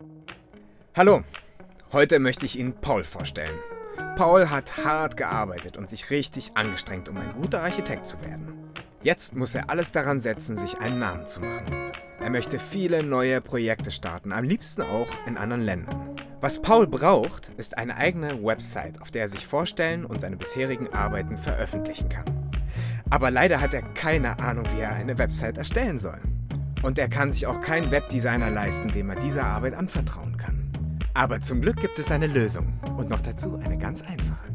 Hallo, heute möchte ich Ihnen Paul vorstellen. Paul hat hart gearbeitet und sich richtig angestrengt, um ein guter Architekt zu werden. Jetzt muss er alles daran setzen, sich einen Namen zu machen. Er möchte viele neue Projekte starten, am liebsten auch in anderen Ländern. Was Paul braucht, ist eine eigene Website, auf der er sich vorstellen und seine bisherigen Arbeiten veröffentlichen kann. Aber leider hat er keine Ahnung, wie er eine Website erstellen soll. Und er kann sich auch keinen Webdesigner leisten, dem er diese Arbeit anvertrauen kann. Aber zum Glück gibt es eine Lösung und noch dazu eine ganz einfache.